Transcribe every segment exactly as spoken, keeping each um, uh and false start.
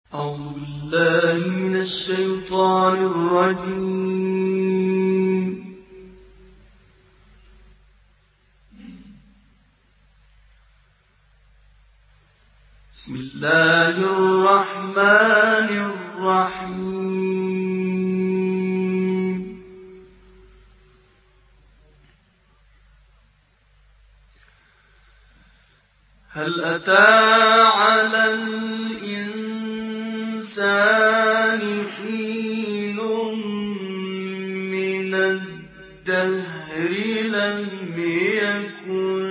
أعوذ بالله من الشيطان الرجيم. بسم الله الرحمن الرحيم. هل أتى على الإنسان حين من الدهر لم يكن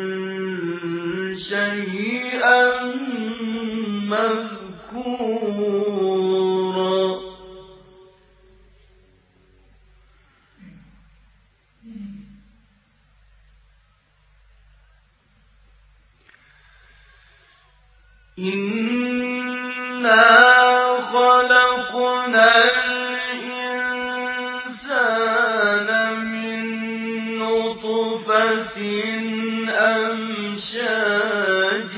شيئا مذكورا. إنا خلقنا الإنسان من نطفة أمشاج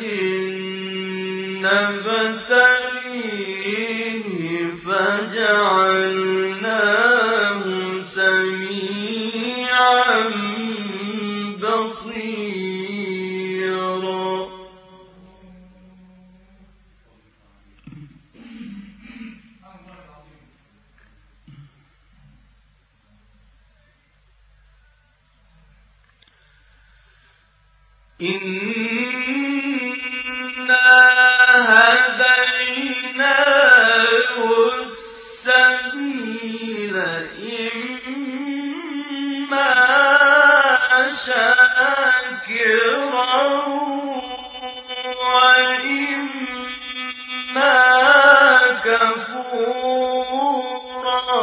نبتليه فجعلناه سميعا بصيرا. إنا هديناه السبيل إما شاكرا وإما كفورا.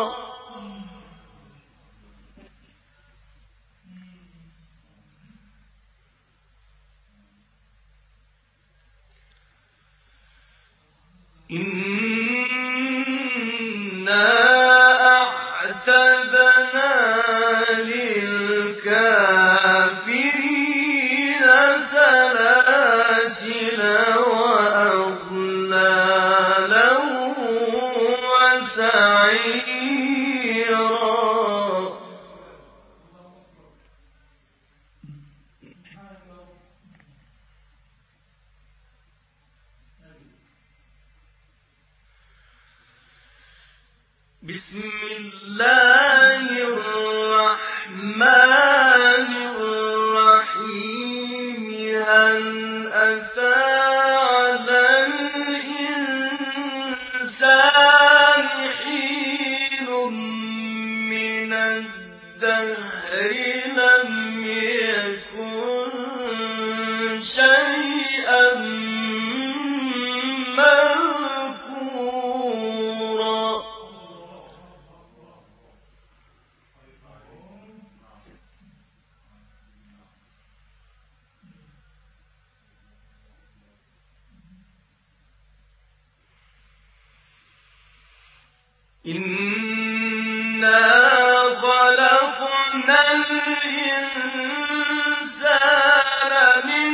إنا أعتدنا للكافرين سلاسل وأغلالا وسعيرا. بسم الله الرحمن الرحيم. هل أتى على الإنسان حين من الدهر لم يكن شيئا مذكورا. إنا خلقنا الإنسان من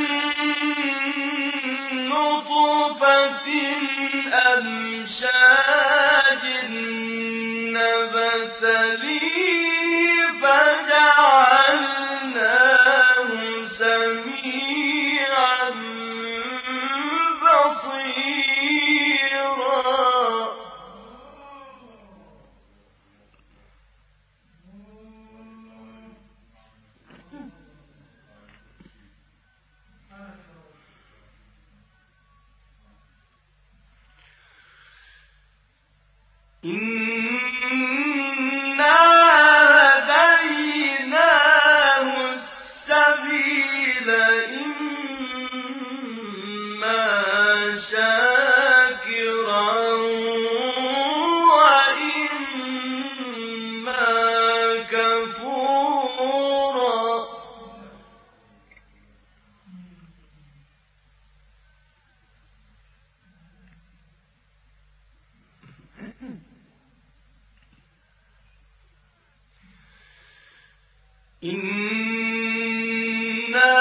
نطفة أمشاج نبتليه فجعلناه سميعا بصيرا. إنا هديناه السبيل إما شاكرا وإما كفورا. إنا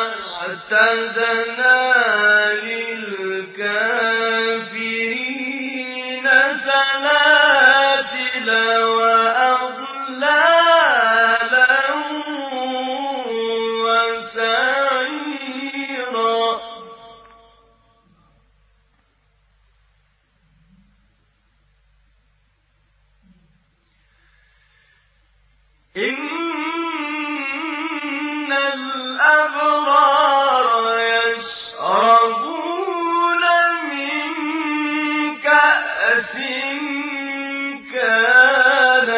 أعتدنا للكافرين سلاسل وأغلالا وسعيرا إن الأبرار يشربون من كأس كان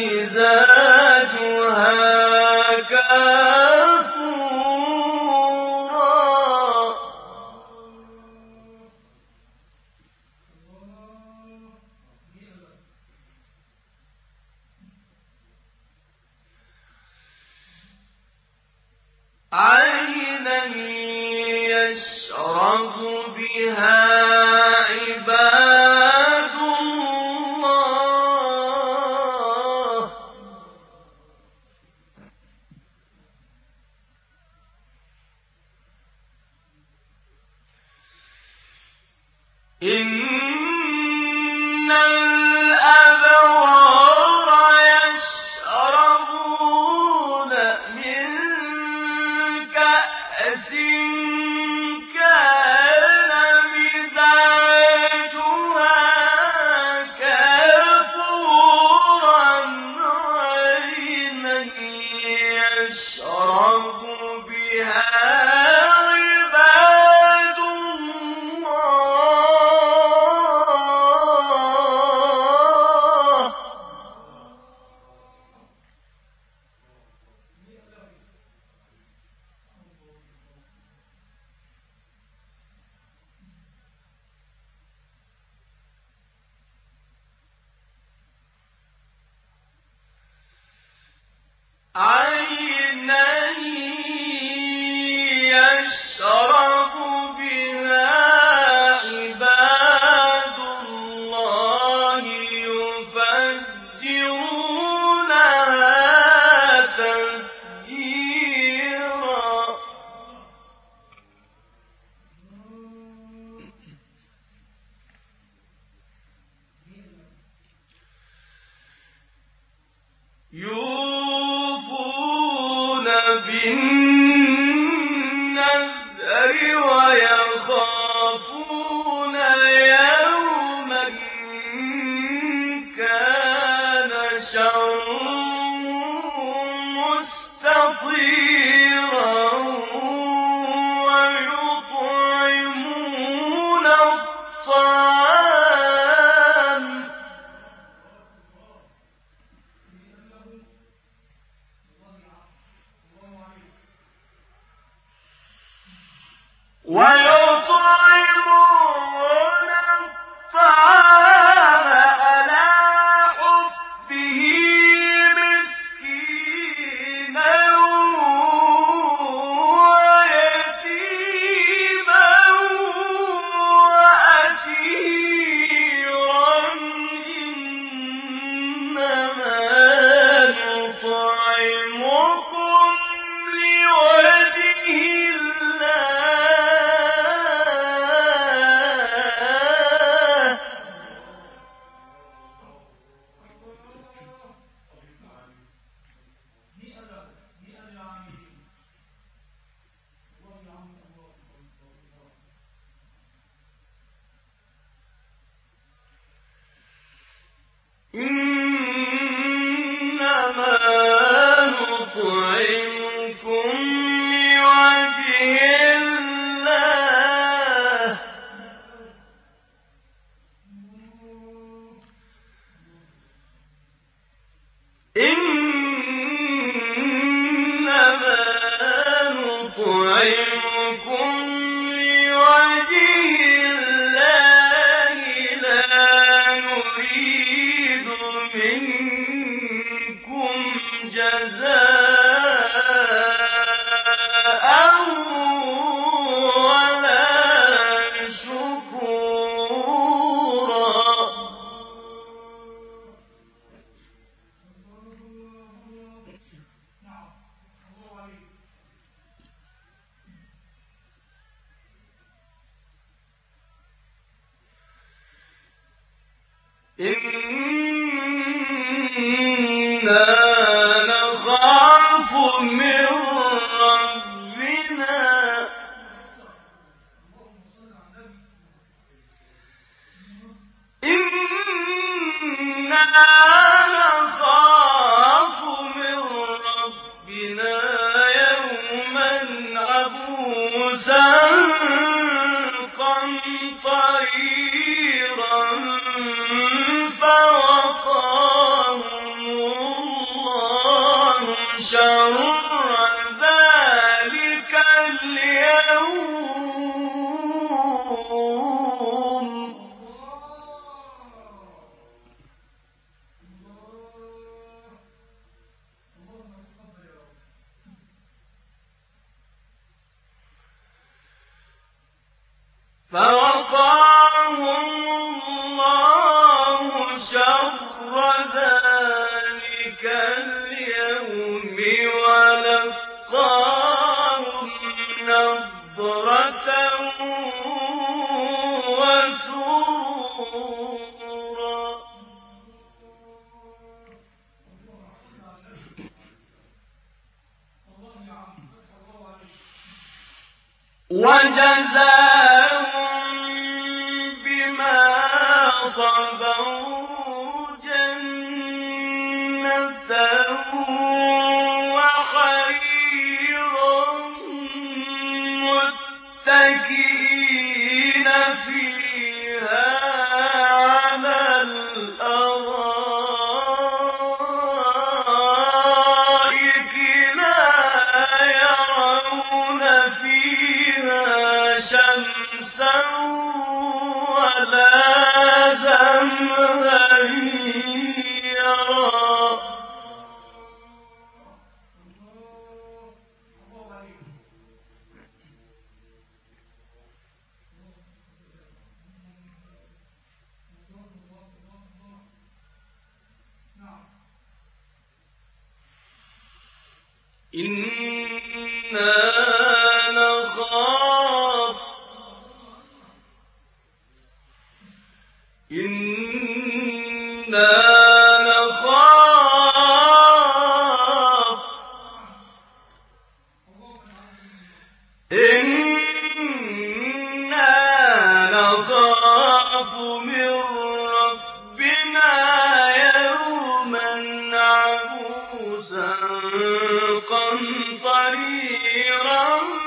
مزاجها كافورا عينا يشرب بها عباد الله إن الأبرار يشربون من كأس كان مزاجها كافورا عينا يشرب بها عباد الله عينا يشرب بها عباد الله يفجرونها تفجيرا يوفون بالنذر ويخافون يوما كان شره مستطيرا ويطعمون الطعام ويطعمون الطعام على حبه إنا نخاف من ربنا إنا نخاف من ربنا يوما عبوسا قمطريرا فوقاهم الله شر ذلك اليوم فوقاهم الله شر ذلك اليوم ولقاهم نضرة وسرورا وجزاهم بما صبروا جنة وحريرا متكئين فيها على الأرائك لا يرون فيها شمسا ولا زمهريرا إنا نخاف إنا نخاف إنا نخاف من ربنا يوما عبوسا قمطريرا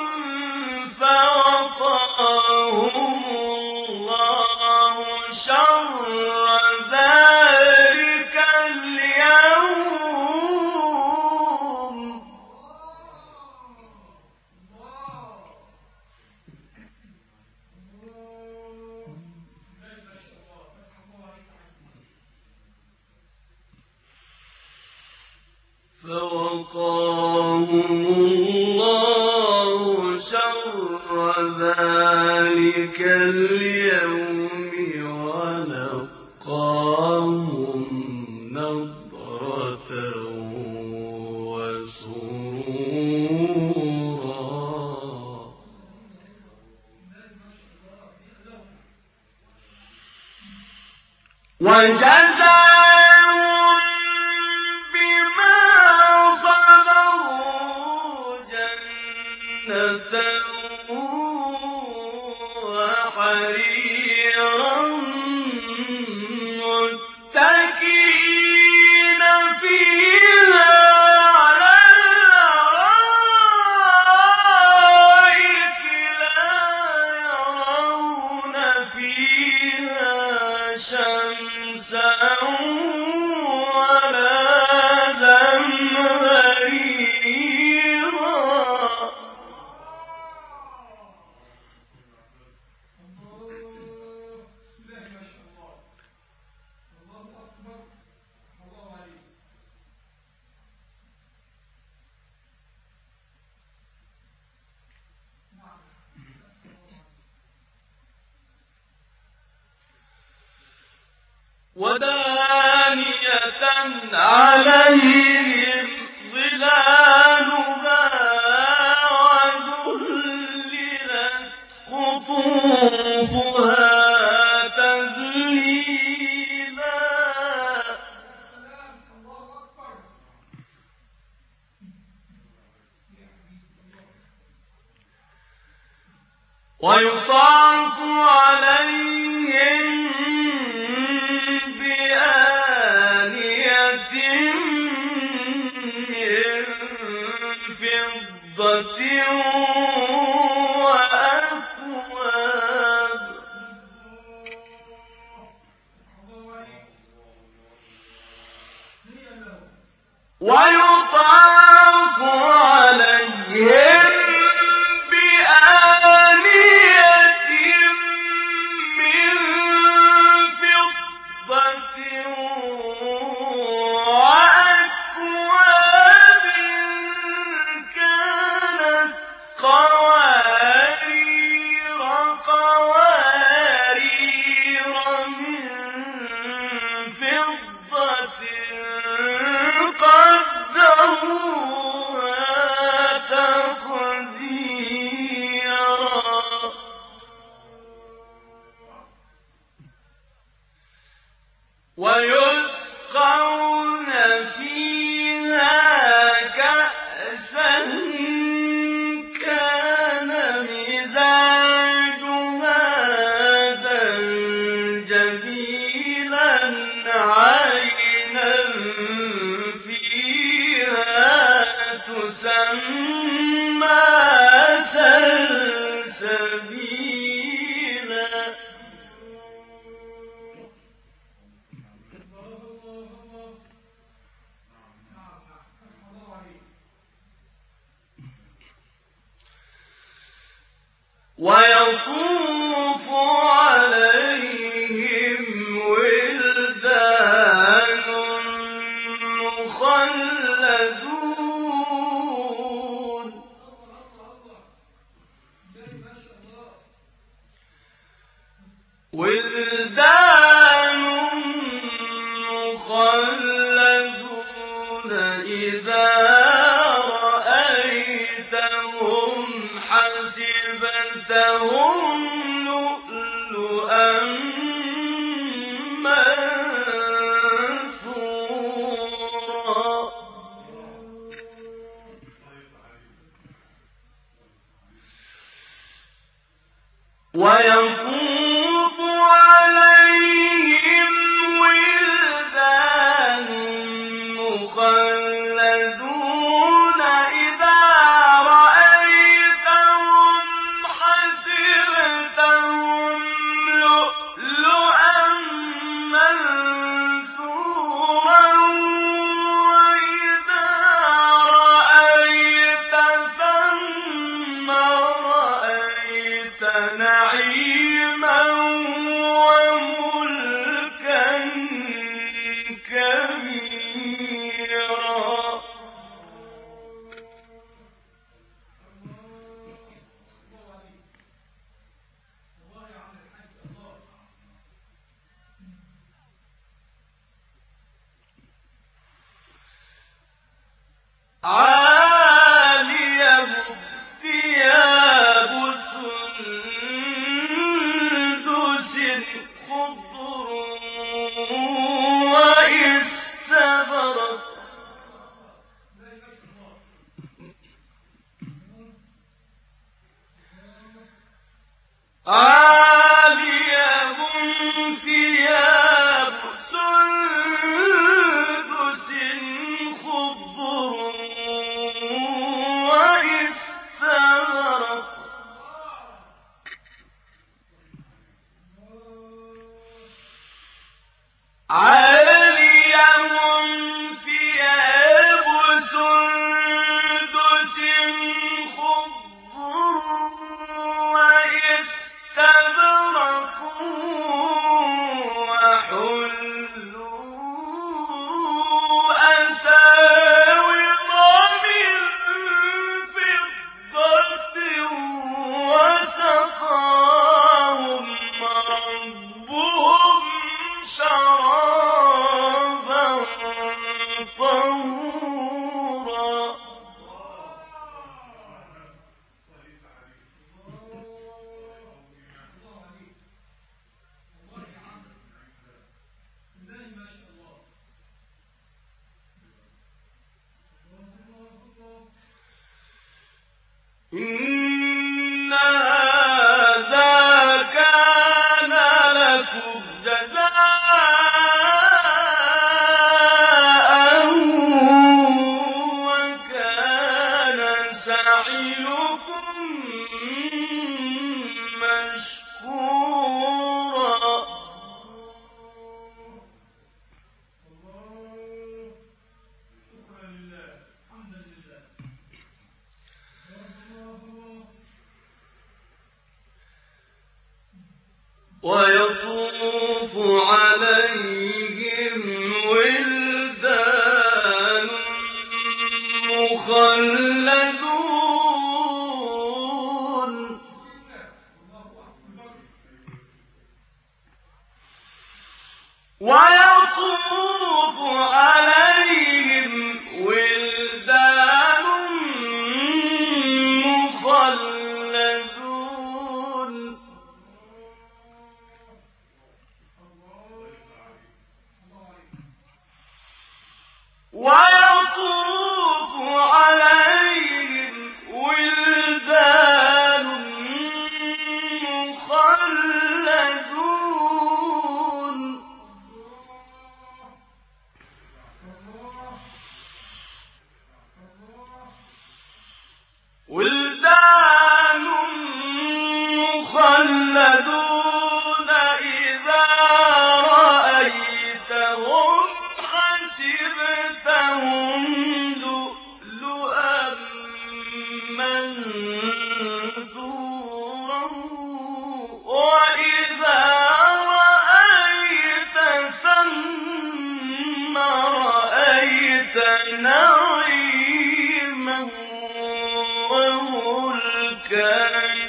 فوقاهم الله شر ذلك اليوم فوقاهم الله شر ذلك اليوم ولقاهم نضرة وسرورا وجزاهم بما صبروا جنة وحريرا متكئين فيها على الأرائك لا يرون فيها شمسا ولا زمهريرا ودانية عليهم ظلالها وذللت قطوفها تذليلا ويطاف عليهم بآنية من فضة وأكواب ويطاف عليهم بآنية من فضة وأكواب كانت قوارير قوارير من فضة قدروها تقديرا ويسقون فيها كأسا كان مزاجها زنجبيلا عينا فيها تسمى سلسبيلا ويطوف عليهم ولدان مخلدون ولدان مخلدون إذا رأيتهم حسبتهم لؤلؤا منثورا ويطوف عليهم ولدان مخلدون إذا رأيتهم حسبتهم لؤلؤا منثورا وإذا رأيت ثم رأيت نعيما وملكا كبيرا عاليهم ثياب سندس خضر واستبرق عاليهم ثياب سندس خضر واستبرق عاليهم ثياب سندس خضر واستبرق وحلوا أساور من فضة وسقاهم ربهم شرابا طهورا إن هذا ويطوف عليهم ولدان مخلدون ويطوف عليهم ولدان مخلدون ويطوف عليهم ولدان مخلدون ولدان مخلدون إذا رأيتهم حسبتهم لؤلؤا منثورا وإذا رأيت ثم رأيت نعيما وملكا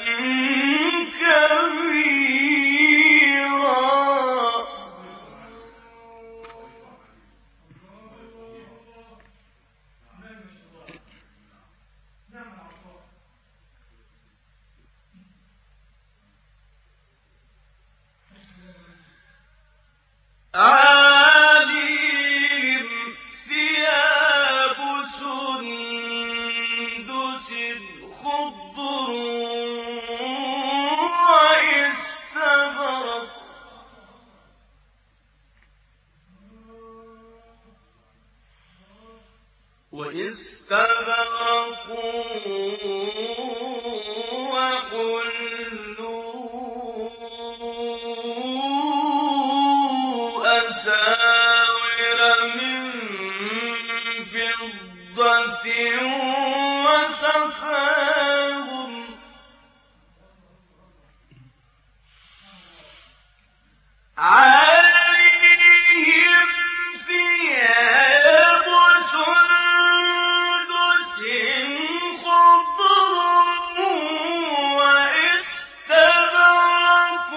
كبيرا عاليهم ثياب سندس خضر واستبرق واستبرق أساور من فضة وسقاهم عليهم ثياب سندس خضر واستبرق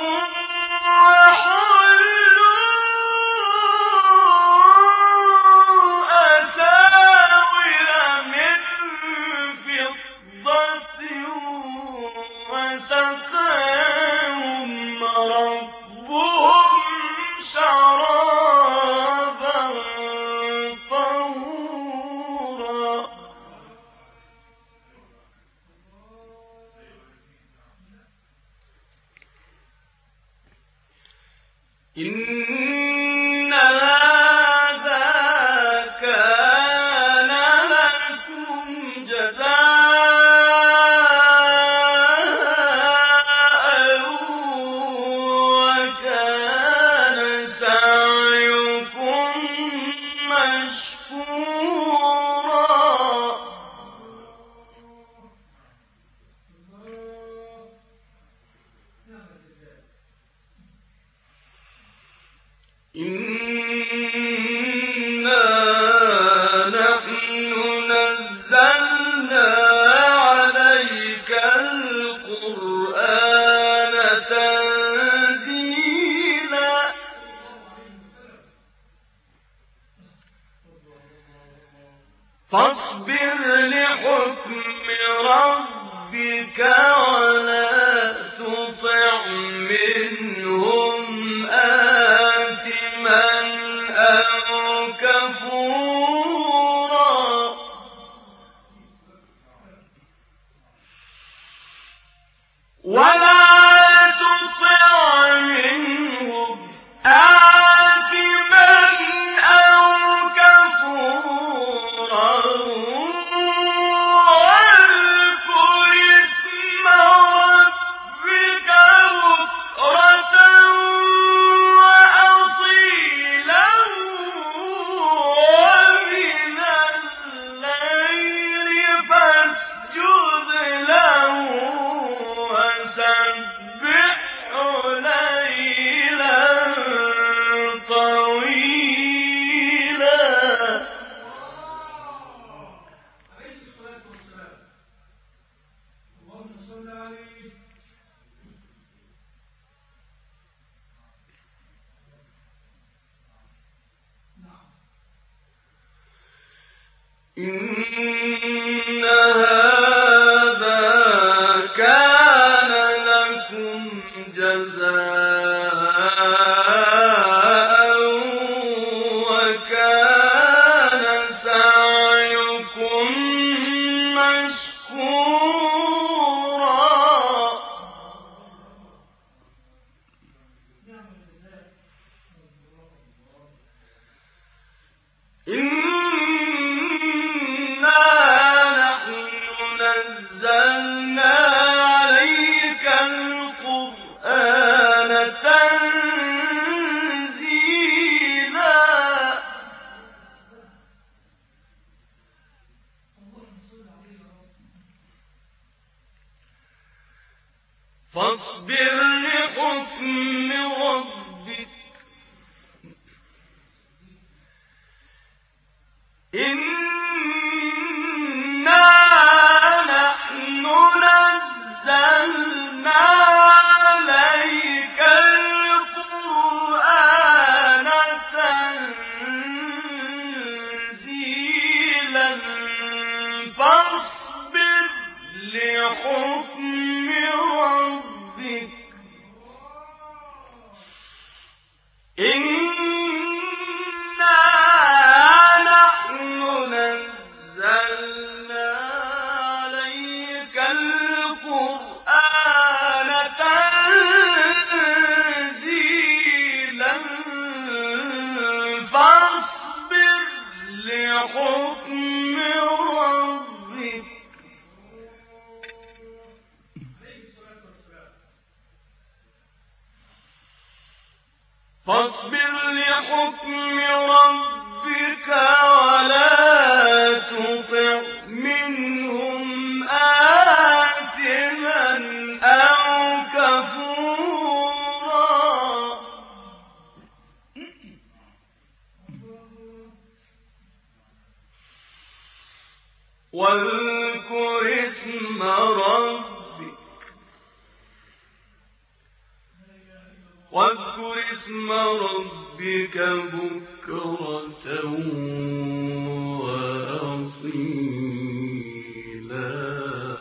وسقاهم ربهم شرابا طهورا إن هذا كان لكم جزاء وكان سعيكم مشكورا إنا نحن نزلنا عليك القرآن تنزيلا فاصبر لحكم ربك ولا تطع منهم آثما أو كفورا ولا تطع منهم إن هذا كان لكم جزاء وكان سعيكم مشكورا. فاصبر لحكم ربك إنا نحن نزلنا عليك القرآن تنزيلا فاصبر لحكم ربك إنا نحن نزلنا عليك القرآن تنزيلا فاصبر لحكم ربك فاصبر لحكم ربك ولا تطع منهم آثما أو كفورا واذكر اسم ربك واذكر اسم ربك بكرة وأصيلا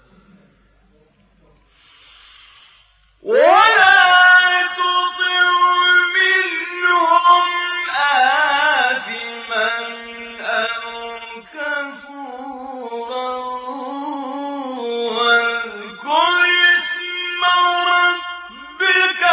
ولا تطع منهم آثما أو كفورا واذكر اسم ربك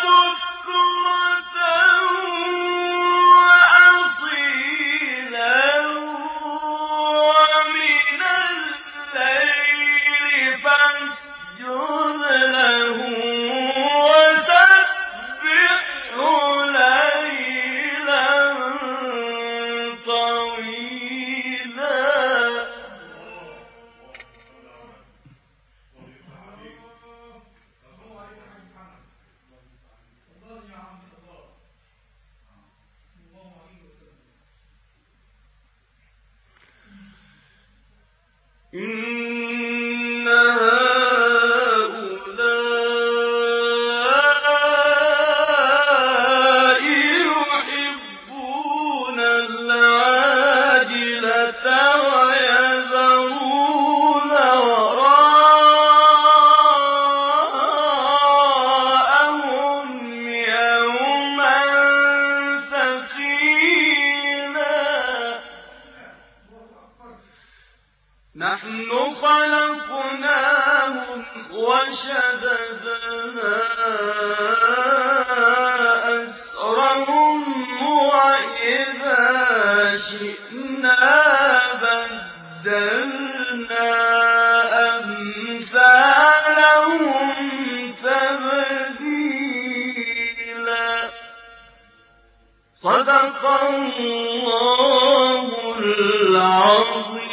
إن هؤلاء يحبون العاجلة ويذرون وراءهم يوما ثقيلا نحن خلقناهم وشددنا أسرهم وإذا شئنا بدلنا أمثالهم تبديلا صدق الله العظيم.